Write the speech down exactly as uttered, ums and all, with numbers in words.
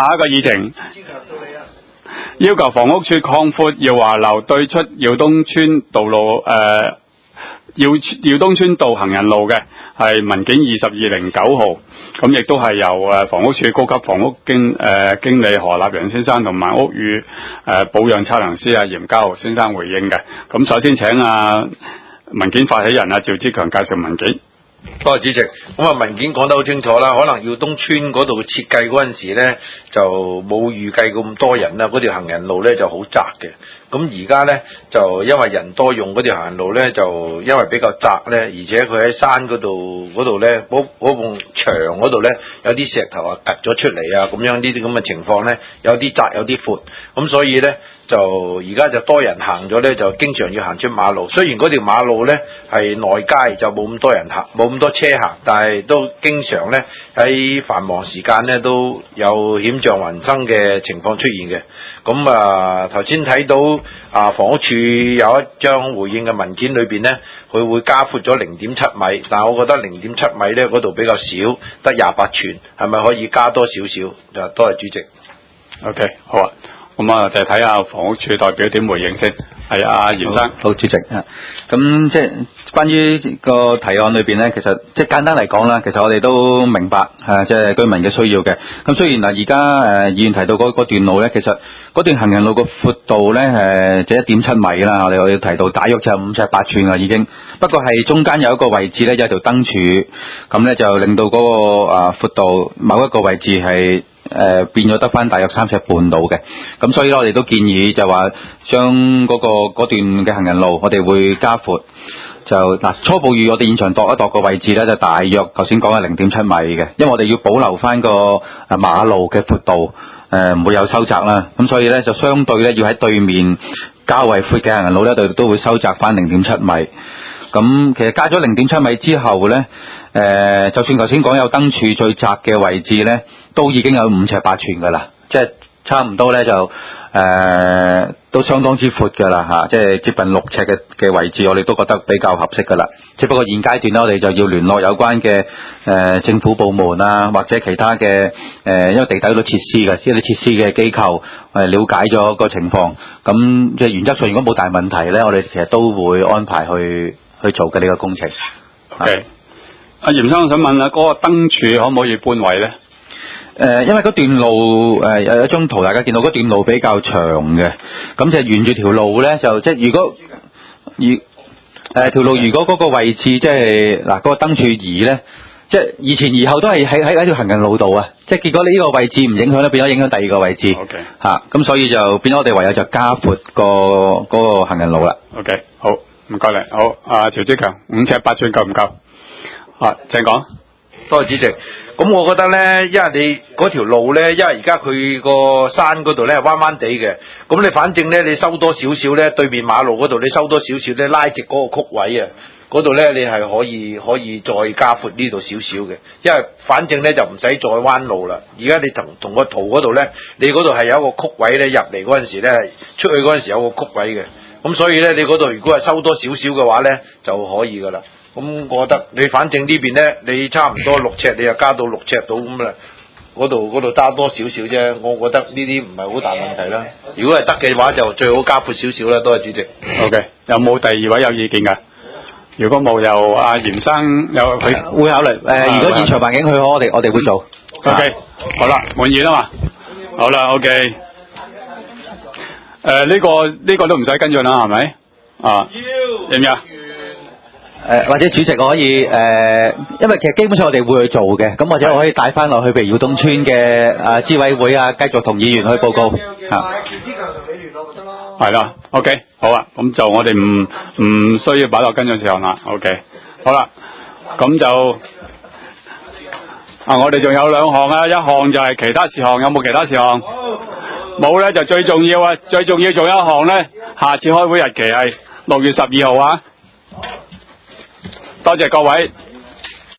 下一個議程，要求房屋署擴闊耀華樓對出耀東村道路誒。呃耀耀東村道行人路嘅係文件二十二零九號，咁亦都係由誒房屋署高級房屋經誒、呃、經理何立陽先生同埋屋宇誒、呃、保養測量師阿嚴家豪先生回應嘅。咁首先請啊文件發起人啊趙志強介紹文件。 多謝主席。咁啊文件講得好清楚啦，可能耀東村嗰度設計嗰陣時咧就冇預計咁多人啦，嗰條行人路咧就好窄嘅。咁而家咧就因為人多用嗰條行人路咧，就因為比較窄咧，而且佢喺山嗰度嗰度咧，嗰嗰埲牆嗰度咧有啲石頭啊突咗出嚟啊，咁樣呢啲咁嘅情況咧，有啲窄有啲闊，咁所以咧就而家就多人行咗咧，就經常要行出馬路。雖然嗰條馬路咧係內街，就冇咁多人行，冇咁多車行，但係都經常咧喺繁忙時間咧都有險象環生嘅情況出現嘅。咁啊頭先睇到啊房屋署有一張回應嘅文件裏邊咧，佢會加闊咗零點七米，但係我覺得零點七米咧嗰度比較少，得廿八寸，係咪可以加多少少？就多謝主席。 OK， 好啊。咁啊，就睇下房屋署代表點回應先。係啊，嚴生。 好，主席啊。咁即係關於個提案裏邊咧，其實即係簡單嚟講啦，其實我哋都明白啊，即係居民嘅需要嘅。咁雖然嗱，而家誒議員提到嗰嗰段路咧，其實嗰段行人路個闊度咧誒，即係一點七米啦。我哋我哋提到大約就五尺八寸啦，已經。不過係中間有一個位置咧，有條燈柱，咁咧就令到嗰個啊闊度某一個位置係。誒、呃、變咗得翻大約三尺半到嘅，咁所以咧我哋都建議就話將嗰個嗰段嘅行人路，我哋會加闊。就嗱初步預我哋現場度一度個位置咧，就大約頭先講嘅零點七米嘅，因為我哋要保留翻個誒馬路嘅闊度，誒唔會有收窄啦。咁所以咧就相對咧要喺對面較為闊嘅行人路咧，都都會收窄翻零點七米。咁其實加咗零點七米之後咧，誒、呃、就算頭先講有燈柱最窄嘅位置咧，都已經有五尺八寸噶啦，即係差唔多咧就誒、呃、都相當之闊噶啦嚇，即係接近六尺嘅嘅位置，我哋都覺得比較合適噶啦。只不過現階段咧，我哋就要聯絡有關嘅誒、呃、政府部門啊，或者其他嘅誒、呃，因為地底好多設施嘅，即係啲設施嘅機構誒了解咗個情況。咁即係原則上，如果冇大問題咧，我哋其實都會安排去。去做嘅呢個工程。 OK，阿嚴生，我想問下嗰、那個燈柱可唔可以搬位咧？誒、 呃，因為嗰段路誒有、呃、一張圖，大家見到嗰段路比較長嘅，咁就沿住條路咧，就即係如果如誒條路如果嗰個位置即係嗱嗰個燈柱移咧，即係移前移後都係喺喺喺條行人路度啊！即係結果呢個位置唔影響咧，變咗影響第二個位置。 OK， 嚇，咁所以就變咗我哋唯有就加闊個嗰、那個行人路啦。 OK，好。唔該你，好，阿趙志強，五尺八寸夠唔夠？啊，請講。 多謝主席。咁我覺得咧，因為你嗰條路咧，因為而家佢個山嗰度咧彎彎地嘅，咁你反正咧你收多少少咧，對面馬路嗰度你收多少少咧，拉直嗰個曲位啊，嗰度咧你係可以可以再加闊呢度少少嘅，因為反正咧就唔使再彎路啦。而家你同同個圖嗰度咧，你嗰度係有一個曲位咧，入嚟嗰陣時咧，出去嗰陣時有個曲位嘅。咁所以咧，你嗰度如果係收多少少嘅話咧，就可以噶啦。咁我覺得你反正呢邊咧，你差唔多六尺，你就加到六尺到咁啦。嗰度嗰度加多少少啫，我覺得呢啲唔係好大問題啦。如果係得嘅話，就最好加闊少少啦。多謝主席。 OK，有冇第二位有意見㗎？如果冇，由阿嚴生有佢、呃、 會考慮。誒、呃，如果現場環境許可，我哋我哋會做。 OK，、啊、好啦，滿意啦嘛。好啦 ，OK。誒、呃，呢、這個呢、這個都唔使跟進啦，係咪？啊，要唔要？誒、 呃，或者主席我可以誒、呃，因為其實基本上我哋會去做嘅，咁或者我可以帶翻落去，譬如耀東村嘅啊諮委會啊，繼續同議員去報告嚇。 係啦 ，OK， 好啊，咁就我哋唔唔需要擺落跟進事項啦 ，OK， 好啦，咁就啊，我哋仲有兩項啊，一項就係其他事項，有冇其他事項？冇咧就最重要啊！最重要做一項咧，下次開會日期係六月十二號啊！多謝各位。